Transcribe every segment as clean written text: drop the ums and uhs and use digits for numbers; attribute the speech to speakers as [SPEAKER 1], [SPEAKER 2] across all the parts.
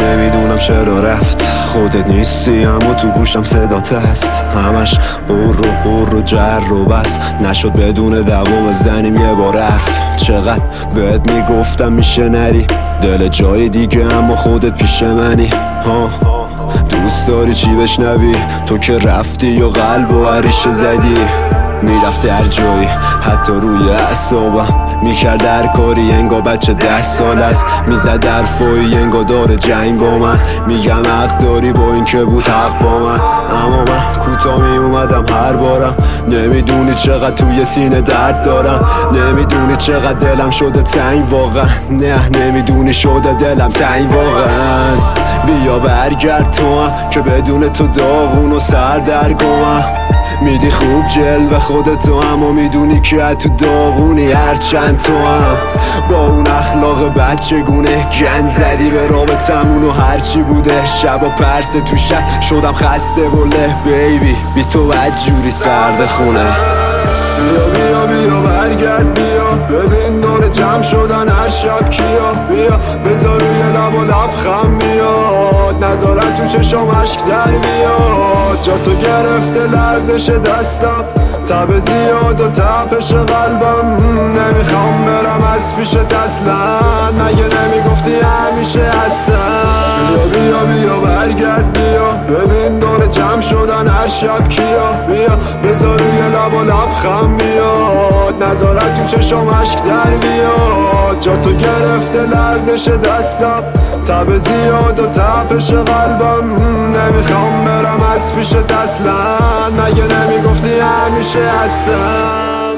[SPEAKER 1] نمیدونم چرا رفت، خودت نیستی اما تو گوشم صدات هست. همش قور و جر و بس، نشد بدون دوام بزنیم یه بار رفت. چقدر بهت میگفتم میشه نری، دل جای دیگه اما خودت پیش منی. دوست داری چی بشنوی؟ تو که رفتی یا قلب و عریشه زدی. میرفت در جایی حتی روی اعصابم، میکرد در کاری انگار بچه 10 سال است. میزد حرفایی انگار داره جنگ با من. میگم حق داری با این که بود حق با من، اما من کوتاه میومدم هر بارم. نمیدونی چقدر توی سینه درد دارم، نمیدونی چقدر دلم شده تنگ واقعا. نه نمیدونی شده دلم تنگ واقعا. بیا برگرد تو هم که بدون تو داغون و سردرگمم. میدی خوب جلوه خودتو اما میدونی که تو داغونی. هرچند تو هم با اون اخلاق بچگونه گند زدی به رابطمون و هرچی بوده. شبا پرس تو شب شدم خسته و له بیبی، بی تو بدجوری سرد خونه. بیا برگرد بیا، ببین دور جمع شدن هر شب کیا. بیا بذار روی لب و لبخند بیاد، نظارت تو چشام عشق در بیاد. جا تو گرفته لرزش دستم، تب زیاد و تپش قلبم. نمیخوام برم از پیشت اصلا، مگه نمیگفتی همیشه هستم. بیا برگرد بیا، ببین دور جمع شدن هر شب کیا. بیا بذار روی لب و لبخند بیاد، نظارت تو چشام عشق در بیاد. جا تو گرفته لرزش دستم، تب زیاد و تپش قلبم. نمیخوام برم از پیشت اصلا، مگه نمیگفتی همیشه هستم.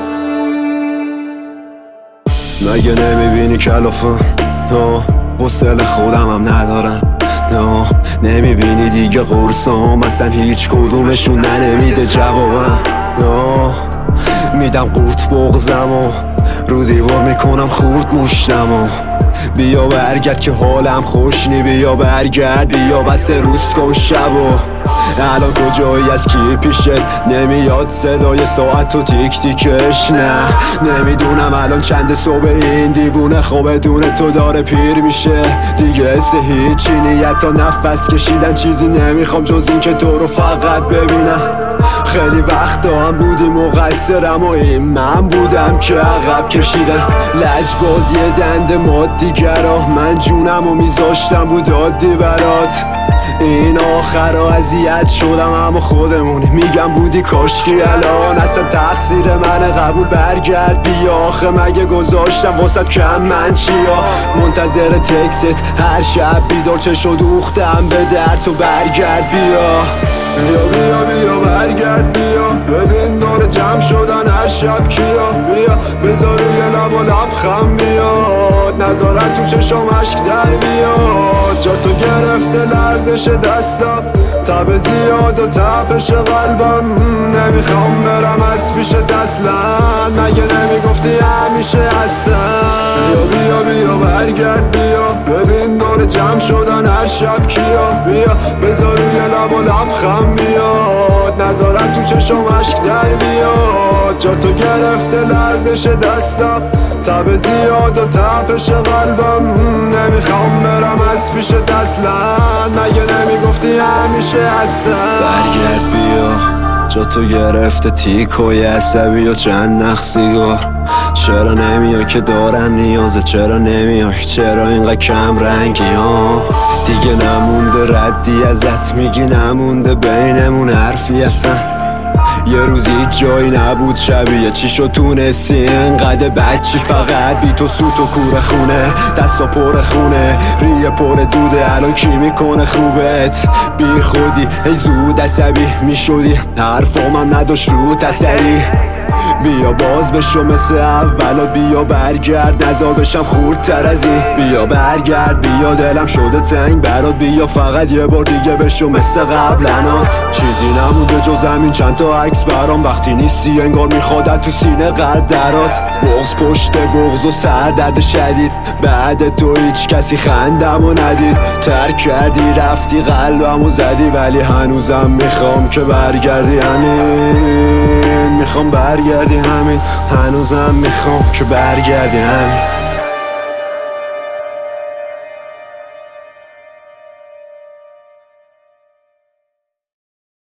[SPEAKER 1] مگه نمیبینی کلافم؟ حوصله خودم هم ندارم. نمیبینی دیگه قرصام اصلا هیچ کدومشون نمیده جوابم. میدم قورت بغزم و رو دیوار میکنم خورد مشتم و بیا برگرد که حالم خوش نی. بیا برگرد بیا بس روز کن شب و الان کجایی از کی پیشت؟ نمیاد صدای ساعت و تیک تیکش. نه نمیدونم الان چند صبح این دیوونه خوبه دونه تو داره پیر میشه دیگه. حس هیچی نیت تا نفس کشیدن، چیزی نمیخوام جز این که تو رو فقط ببینم. خیلی وقت هم بودی مقصرم و این من بودم که عقب کشیدم. لجباز یه دنده مادیگرا، من جونم و میذاشتم بود عادی برات. این آخرا اذیت شدم اما خودمون میگم بودی کاشکی الان اصلا تقصیر منه. قبول برگرد بیا، آخه مگه گذاشتم واسد کم من چیا؟ منتظر تکست هر شب بیدار چشو دوختم به درد. تو برگرد بیا برگرد بیا، ببین دور جمع شدن هر شب کیا. بیا بذار روی لب و لبخند بیاد، نظارت تو چشام عشق در بیاد. جا تو گرفته لرزش دستم، تب زیاد و تپش قلبم. نمیخوام برم از پیشت اصلا، مگه نمیگفتی همیشه هستم. بیا برگرد بیا، ببین دور جمع شدن هر شب کیا. بیا بذار روی لب و لبخند بیاد، نظارت تو چشام عشق در بیاد. جا تو گرفته لرزش دستم، تب زیاد و تپش قلبم. نمیخوام برم از پیشت اصلا، مگه نمیگفتی همیشه هستم. برگرد بیا، جا تو گرفته تیکوی عصبی و چند نخسیگار. چرا نمیای که دارم نیازه؟ چرا نمیای؟ چرا اینقدر کم رنگی ها؟ دیگه نمونده ردی ازت، میگی نمونده بینمون حرفی اصلا. یه روزی جایی نبود شبیه چی شد تونستی اینقدر بچی؟ فقط بی تو سوت و کور خونه، دستا پر خونه، ریه پر دوده. الان کی میکنه خوبت؟ بی خودی ای زود عصبی میشدی، حرفامم نداشت رو تسری. بیا باز بشو مثل اولا، بیا برگرد نزار بشم خوردتر از این. بیا برگرد بیا، دلم شده تنگ برات. بیا فقط یه بار دیگه بشو مثل قبلنات. چیزی نمونده جز همین چند تا عکس برام، وقتی نیستی انگار میخواد تو سینه قلب درات. بغض پشت بغض و سردرد شدید، بعد تو هیچ کسی خندمو ندید. ترک کردی رفتی قلبمو زدی، ولی هنوزم میخوام که برگردی. همین میخوام برگردی، همین هنوزم میخوام که برگردی. همین